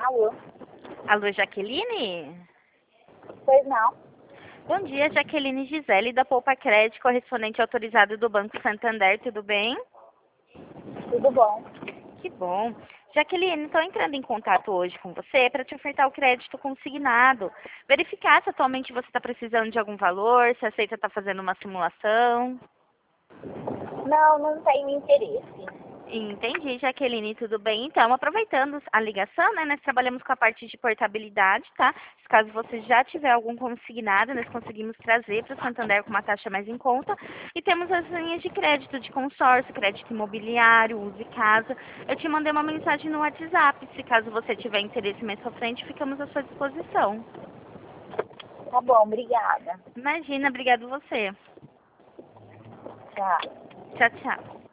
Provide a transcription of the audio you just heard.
Alô? Alô, Jaqueline? Pois não? Bom dia, Jaqueline Gisele, da Poupa Crédito, correspondente autorizado do Banco Santander, tudo bem? Tudo bom? Que bom. Jaqueline, estou entrando em contato hoje com você para te ofertar o crédito consignado. Verificar se atualmente você está precisando de algum valor, se aceita estar fazendo uma simulação. Não, não tenho interesse. Entendi, Jaqueline, tudo bem? Então, aproveitando a ligação, né, nós trabalhamos com a parte de portabilidade, tá? Caso você já tiver algum consignado, nós conseguimos trazer para o Santander com uma taxa mais em conta. E temos as linhas de crédito de consórcio, crédito imobiliário, use casa. Eu te mandei uma mensagem no WhatsApp. Se caso você tiver interesse mais pra frente, ficamos à sua disposição. Tá bom, obrigada. Imagina, obrigado você. Tchau. Tchau, tchau.